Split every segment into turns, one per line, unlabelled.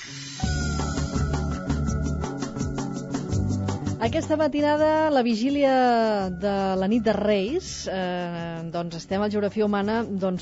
Aquesta matinada, la vigília de la nit de Reis, doncs estem a Geografia Humana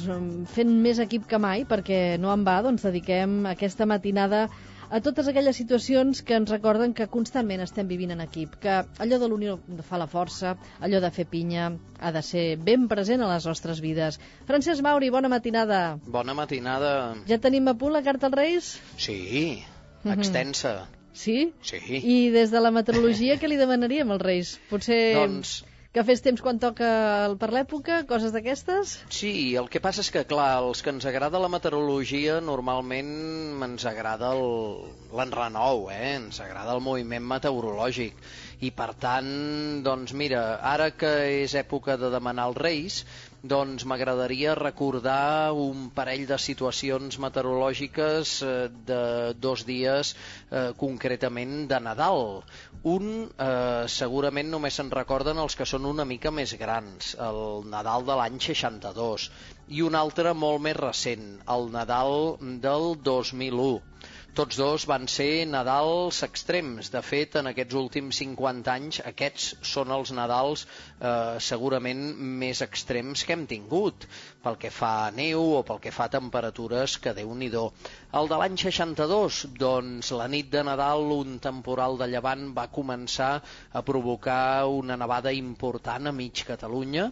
fent més equip que mai, perquè no en va, dediquem aquesta matinada a totes aquelles situacions que ens recorden que constantment estem vivint en equip, que allò de l'unió fa la força, allò de fer pinya ha de ser ben present a les nostres vides. Francesc Mauri, bona matinada.
Bona matinada.
Ja tenim a punt la carta als Reis?
Sí, extensa.
Sí?
Sí.
I des de la meteorologia què li demanaríem als Reis? Potser que fes temps quan toca per l'època, coses d'aquestes?
Sí, el que passa és que, clar, els que ens agrada la meteorologia normalment ens agrada l'enrenou, ens agrada el moviment meteorològic. I per tant, doncs mira, ara que és època de demanar als Reis, doncs m'agradaria recordar un parell de situacions meteorològiques de 2 dies, concretament de Nadal. Un, segurament només se'n recorden els que són una mica més grans, el Nadal de l'any 62, i un altre molt més recent, el Nadal del 2001. Tots dos van ser Nadals extrems. De fet, en aquests últims 50 anys, aquests són els Nadals segurament més extrems que hem tingut, pel que fa a neu o pel que fa a temperatures que Déu-n'hi-do. El de l'any 62, doncs la nit de Nadal un temporal de llevant va començar a provocar una nevada important a mig Catalunya,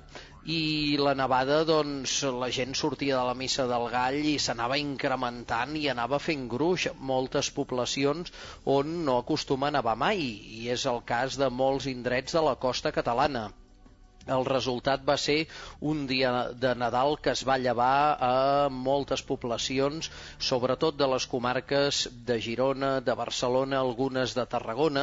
i la nevada, doncs, la gent sortia de la Missa del Gall i s'anava incrementant i anava fent gruix a moltes poblacions on no acostuma a nevar mai, i és el cas de molts indrets de la costa catalana. El resultat va ser un dia de Nadal que es va llevar a moltes poblacions, sobretot de les comarques de Girona, de Barcelona, algunes de Tarragona,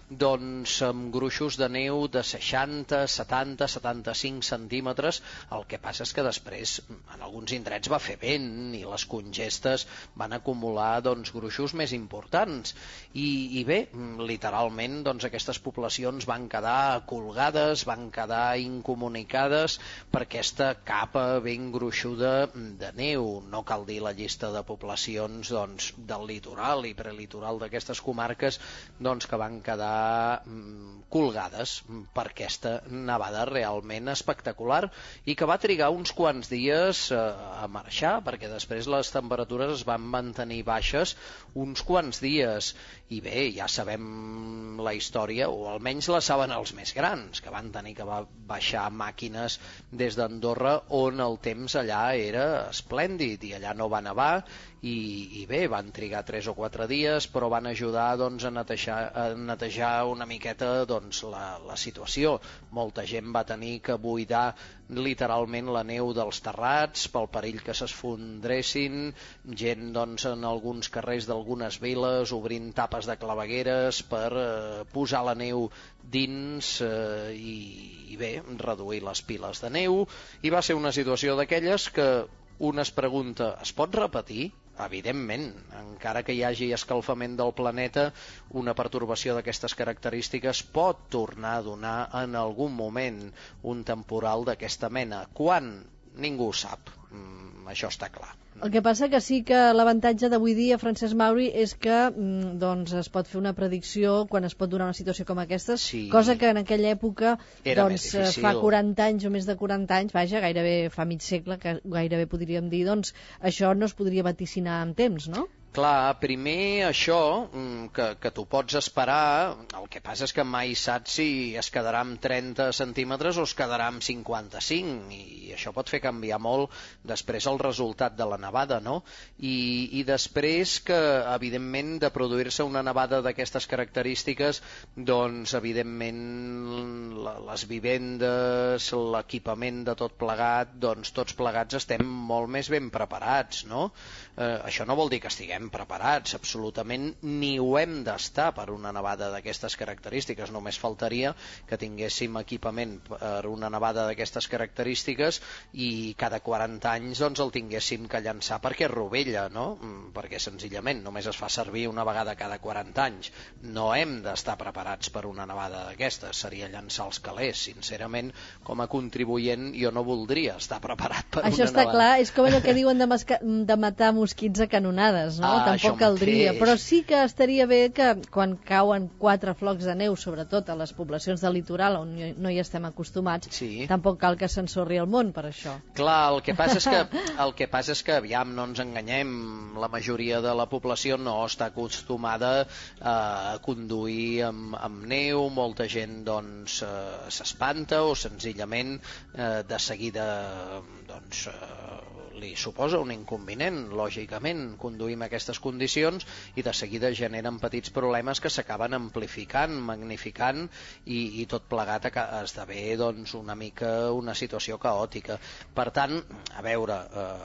doncs amb gruixos de neu de 60, 70, 75 centímetres. El que passa és que després en alguns indrets va fer vent i les congestes van acumular gruixos més importants. I bé, literalment aquestes poblacions van quedar colgades, van quedar incomunicades per aquesta capa ben gruixuda de neu. No cal dir la llista de poblacions del litoral i prelitoral d'aquestes comarques que van quedar colgades per aquesta nevada realment espectacular i que va trigar uns quants dies a marxar, perquè després les temperatures es van mantenir baixes uns quants dies. I bé, ja sabem la història, o almenys la saben els més grans, que van tenir que baixar màquines des d'Andorra, on el temps allà era esplèndid i allà no va nevar, i bé, van trigar 3 o 4 dies, però van ajudar a netejar una miqueta la situació. Molta gent va tenir que buidar literalment la neu dels terrats pel perill que s'esfondressin, gent en alguns carrers d'algunes viles obrint tapes de clavegueres per posar la neu dins i bé, reduir les piles de neu. I va ser una situació d'aquelles que un es pregunta, es pot repetir? Evidentment, encara que hi hagi escalfament del planeta, una pertorbació d'aquestes característiques pot tornar a donar en algun moment un temporal d'aquesta mena. Quan? Ningú ho sap. Això està clar.
El que passa que sí que l'avantatge d'avui dia, Francesc Mauri, és que es pot fer una predicció quan es pot donar una situació com aquesta, sí, cosa que en aquella època fa 40 anys o més de 40 anys, vaja, gairebé fa mig segle, que gairebé podríem dir, això no es podria vaticinar amb temps, no?
Clar, primer això, que t'ho pots esperar, el que passa és que mai saps si es quedarà amb 30 centímetres o es quedarà amb 55, i això pot fer canviar molt després el resultat de la nevada, no? I després que, evidentment, de produir-se una nevada d'aquestes característiques, doncs, evidentment, les vivendes, l'equipament de tot plegat, doncs tots plegats estem molt més ben preparats, no? Això no vol dir que estiguem preparats, absolutament ni ho hem d'estar per una nevada d'aquestes característiques. Només faltaria que tinguéssim equipament per una nevada d'aquestes característiques i cada 40 anys el tinguéssim que llançar perquè rovella, no? Perquè senzillament només es fa servir una vegada cada 40 anys. No hem d'estar preparats per una nevada d'aquestes, seria llançar els calés. Sincerament, com a contribuent, jo no voldria estar preparat per una nevada.
Això està clar, és com allò que diuen de matar mosquits a canonades, no? Tampoc caldria. Però sí que estaria bé que quan cauen 4 flocs de neu, sobretot a les poblacions del litoral on no hi estem acostumats, tampoc cal que s'ensorri el món per això.
Clar, el que passa és que aviam, no ens enganyem, la majoria de la població no està acostumada a conduir amb neu, molta gent doncs s'espanta o senzillament de seguida doncs li suposa un inconvenient, lògicament, conduir en aquestes condicions i de seguida generen petits problemes que s'acaben amplificant, magnificant i tot plegat esdevé doncs, una mica una situació caòtica. Per tant, a veure,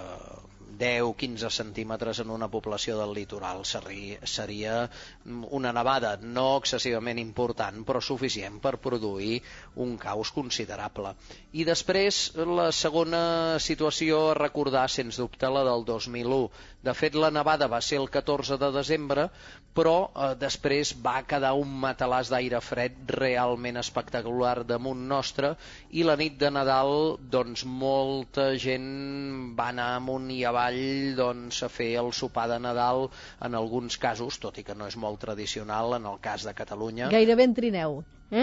10-15 centímetres en una població del litoral seria una nevada no excessivament important, però suficient per produir un caos considerable. I després, la segona situació a recordar, sens dubte, la del 2001. De fet, la nevada va ser el 14 de desembre, però després va quedar un matalàs d'aire fred realment espectacular damunt nostre i la nit de Nadal, doncs, molta gent va anar amunt i avall doncs, a fer el sopar de Nadal, en alguns casos, tot i que no és molt tradicional, en el cas de Catalunya.
Gairebé en trineu.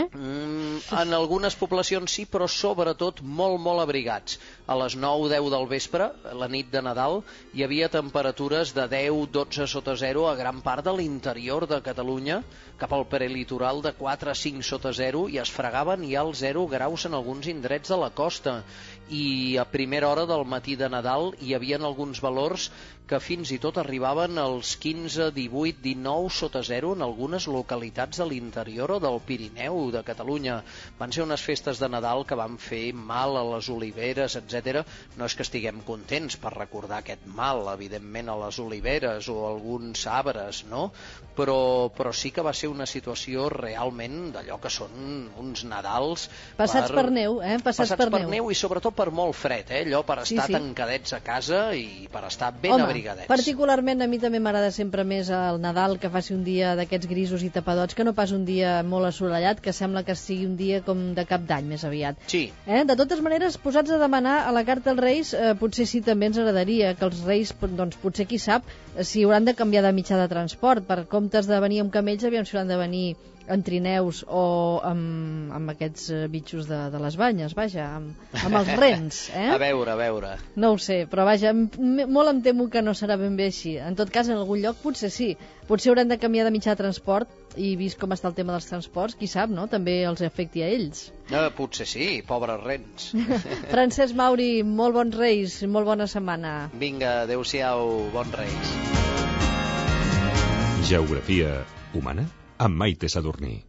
En algunes poblacions sí, però sobretot molt, molt abrigats. A les 9-10 del vespre, la nit de Nadal, hi havia temperatures de 10-12 sota zero a gran part de l'interior de Catalunya, cap al prelitoral de 4-5 sota zero, i es fregaven ja els 0 graus en alguns indrets de la costa. I a primera hora del matí de Nadal hi havia alguns valors que fins i tot arribaven als 15, 18, 19 sota zero en algunes localitats de l'interior o del Pirineu de Catalunya. Van ser unes festes de Nadal que van fer mal a les oliveres, etc. No és que estiguem contents per recordar aquest mal, evidentment, a les oliveres o a alguns arbres, no? Però sí que va ser una situació realment d'allò que són uns Nadals
passats per neu,
passats per neu i sobretot per molt fred, allò per estar tancadets a casa i per estar ben abrigadets.
Particularment a mi també m'agrada sempre més el Nadal que faci un dia d'aquests grisos i tapadots que no pas un dia molt assolellat, que sembla que sigui un dia com de cap d'any més aviat.
Sí.
De totes maneres, posats a demanar a la carta als Reis, potser sí també ens agradaria que els Reis, doncs potser qui sap, si hauran de canviar de mitjà de transport, per comptes de venir amb camells, aviam si hauran de venir en trineus o amb aquests bitxos de les banyes, vaja, amb els rens.
A veure.
No ho sé, però vaja, molt em temo que no serà ben bé així. En tot cas, en algun lloc potser sí. Potser hauran de canviar de mitjà de transport i vist com està el tema dels transports, qui sap, no? També els afecti a ells.
Potser sí, pobres rens.
Francesc Mauri, molt bons Reis, molt bona setmana.
Vinga, adeu-siau, bons Reis.
Geografia humana amb Maite Sadurní.